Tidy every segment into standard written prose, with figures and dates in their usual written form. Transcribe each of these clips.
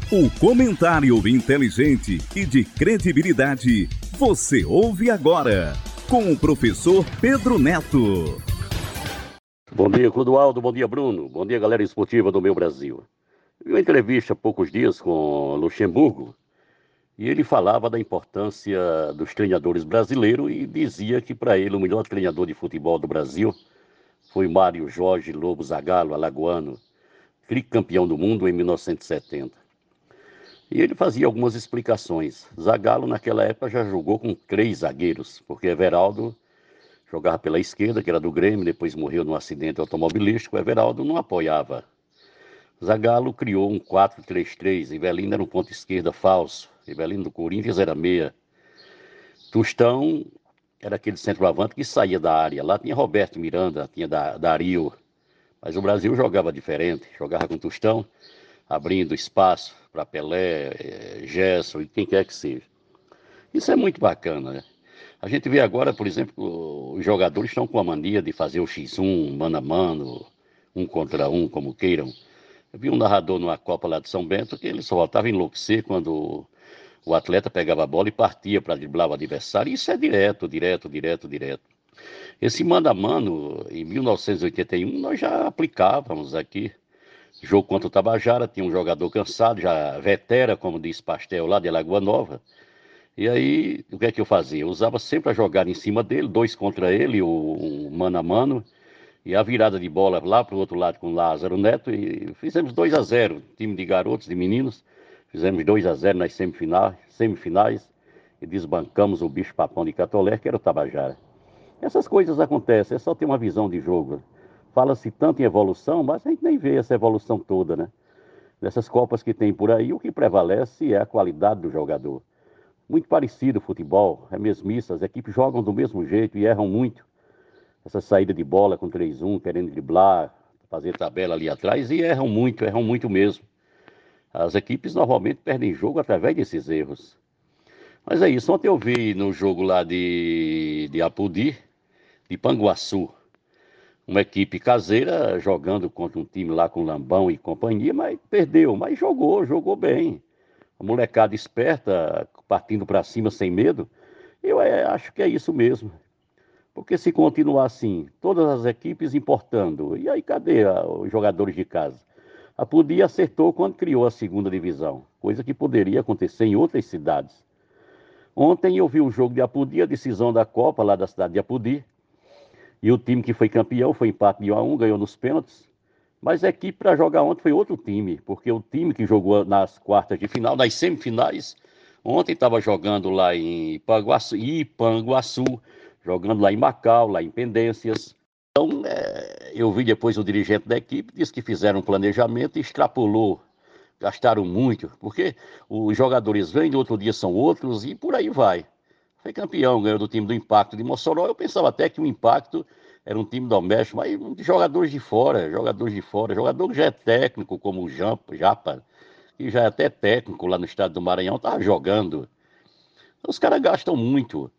O comentário inteligente e de credibilidade você ouve agora com o professor Pedro Neto. Bom dia, Clodoaldo. Bom dia, Bruno. Bom dia, galera esportiva do meu Brasil. Vi uma entrevista há poucos dias com Luxemburgo e ele falava da importância dos treinadores brasileiros e dizia que para ele o melhor treinador de futebol do Brasil foi Mário Jorge Lobo Zagallo, alagoano, tricampeão do mundo em 1970. E ele fazia algumas explicações. Zagallo, naquela época, já jogou com 3 zagueiros, porque Everaldo jogava pela esquerda, que era do Grêmio, depois morreu num acidente automobilístico. Everaldo não apoiava. Zagallo criou um 4-3-3. Rivelino era um ponta esquerda falso. Rivelino do Corinthians era meia. Tostão era aquele centroavante que saía da área. Lá tinha Roberto Miranda, tinha Dario. Mas o Brasil jogava diferente. Jogava com Tostão, abrindo espaço para Pelé, Gerson e quem quer que seja. Isso é muito bacana, né? A gente vê agora, por exemplo, os jogadores estão com a mania de fazer o X1, mano a mano, um contra um, como queiram. Eu vi um narrador numa Copa lá de São Bento que ele só voltava a enlouquecer quando o atleta pegava a bola e partia para driblar o adversário. Isso é direto. Esse mano a mano, em 1981, nós já aplicávamos aqui. Jogo contra o Tabajara, tinha um jogador cansado, já vetera, como diz Pastel, lá de Alagoa Nova. E aí, o que é que eu fazia? Eu usava sempre a jogada em cima dele, 2 contra ele, o mano a mano, e a virada de bola lá para o outro lado com o Lázaro Neto, e fizemos 2-0, time de garotos, de meninos, fizemos 2-0 nas semifinais, e desbancamos o bicho papão de Catolé, que era o Tabajara. Essas coisas acontecem, é só ter uma visão de jogo. Fala-se tanto em evolução, mas a gente nem vê essa evolução toda, né? Nessas Copas que tem por aí, o que prevalece é a qualidade do jogador. Muito parecido o futebol, é mesmice, as equipes jogam do mesmo jeito e erram muito. Essa saída de bola com 3-1, querendo driblar, fazer tabela ali atrás, e erram muito mesmo. As equipes normalmente perdem jogo através desses erros. Mas é isso, ontem eu vi no jogo lá de Apodi, de Panguaçu, uma equipe caseira jogando contra um time lá com Lambão e companhia, mas perdeu, mas jogou bem. A molecada esperta, partindo para cima sem medo. Eu acho que é isso mesmo. Porque se continuar assim, todas as equipes importando, e aí cadê os jogadores de casa? A Pudi acertou quando criou a segunda divisão, coisa que poderia acontecer em outras cidades. Ontem eu vi o jogo de Apodi, a decisão da Copa lá da cidade de Apodi, e o time que foi campeão foi empate de 1-1, ganhou nos pênaltis. Mas a equipe para jogar ontem foi outro time, porque o time que jogou nas quartas de final, nas semifinais, ontem estava jogando lá em Ipanguaçu, jogando lá em Macau, lá em Pendências. Então, eu vi depois o dirigente da equipe, disse que fizeram um planejamento e extrapolou, gastaram muito, porque os jogadores vêm, no outro dia são outros e por aí vai. Foi campeão, ganhou do time do Impacto de Mossoró. Eu pensava até que o Impacto era um time doméstico, mas jogadores de fora, jogador que já é técnico, como o Japa, que já é até técnico lá no estado do Maranhão, estava jogando. Os caras gastam muito.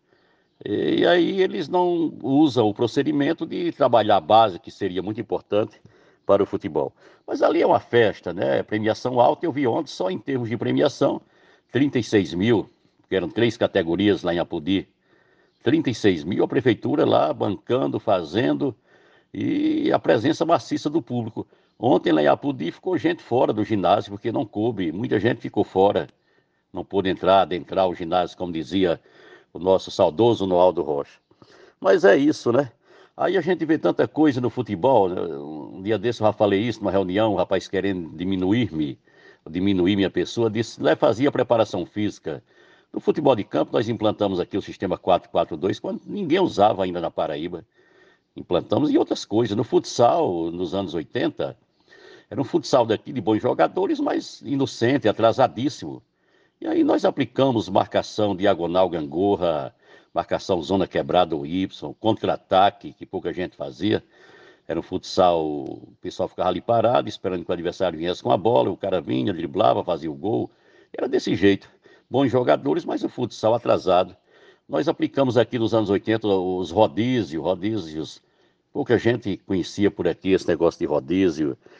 E aí eles não usam o procedimento de trabalhar a base, que seria muito importante para o futebol. Mas ali é uma festa, né? Premiação alta, eu vi ontem, só em termos de premiação, 36 mil, que eram 3 categorias lá em Apodi. 36 mil, a prefeitura lá bancando, fazendo, e a presença maciça do público. Ontem lá em Apodi ficou gente fora do ginásio, porque não coube, muita gente ficou fora, não pôde adentrar o ginásio, como dizia o nosso saudoso Noaldo Rocha. Mas é isso, né? Aí a gente vê tanta coisa no futebol, né? Um dia desse eu já falei isso numa reunião, um rapaz querendo diminuir minha pessoa, disse, lá fazia preparação física. No futebol de campo, nós implantamos aqui o sistema 4-4-2, quando ninguém usava ainda na Paraíba. Implantamos e outras coisas. No futsal, nos anos 80, era um futsal daqui de bons jogadores, mas inocente, atrasadíssimo. E aí nós aplicamos marcação diagonal gangorra, marcação zona quebrada ou Y, contra-ataque, que pouca gente fazia. Era um futsal, o pessoal ficava ali parado, esperando que o adversário viesse com a bola, o cara vinha, driblava, fazia o gol. Era desse jeito. Bons jogadores, mas o futsal atrasado. Nós aplicamos aqui nos anos 80 os rodízios. Pouca gente conhecia por aqui esse negócio de rodízio.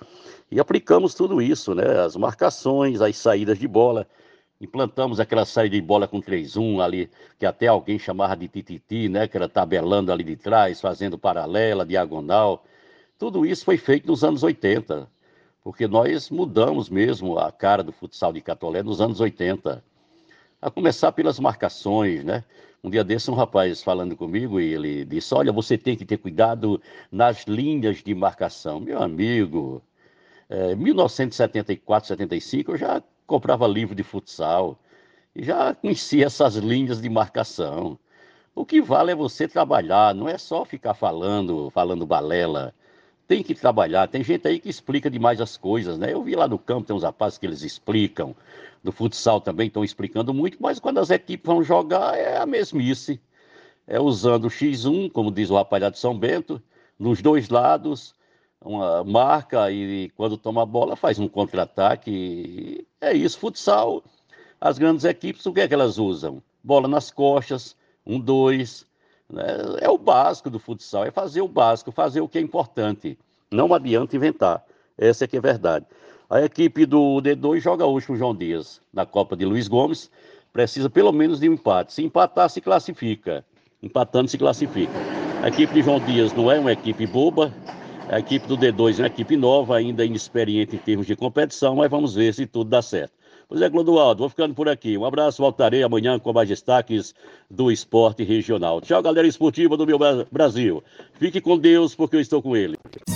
E aplicamos tudo isso, né? As marcações, as saídas de bola. Implantamos aquela saída de bola com 3-1 ali, que até alguém chamava de tititi, né? Que era tabelando ali de trás, fazendo paralela, diagonal. Tudo isso foi feito nos anos 80, porque nós mudamos mesmo a cara do futsal de Catolé nos anos 80. A começar pelas marcações, né? Um dia desse, um rapaz falando comigo, e ele disse, olha, você tem que ter cuidado nas linhas de marcação. Meu amigo, em 1974, 75, eu já comprava livro de futsal e já conhecia essas linhas de marcação. O que vale é você trabalhar, não é só ficar falando balela. Tem que trabalhar. Tem gente aí que explica demais as coisas, né? Eu vi lá no campo, tem uns rapazes que eles explicam. No futsal também estão explicando muito, mas quando as equipes vão jogar é a mesmice. É usando o X1, como diz o rapaz lá de São Bento, nos dois lados, uma marca e quando toma a bola faz um contra-ataque. É isso, futsal. As grandes equipes, o que é que elas usam? Bola nas costas, 1-2, né? É o básico do futsal, é fazer o básico, fazer o que é importante. Não adianta inventar, essa é que é verdade. A equipe do D2 joga hoje com o João Dias, na Copa de Luiz Gomes, precisa pelo menos de um empate. Se empatar, se classifica. Empatando, se classifica. A equipe de João Dias não é uma equipe boba, a equipe do D2 é uma equipe nova, ainda inexperiente em termos de competição, mas vamos ver se tudo dá certo. Pois é, Clodoaldo, vou ficando por aqui. Um abraço, voltarei amanhã com mais destaques do esporte regional. Tchau, galera esportiva do meu Brasil. Fique com Deus, porque eu estou com ele.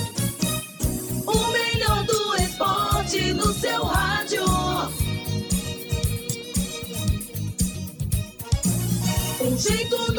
O melhor do esporte no seu rádio. Um jeito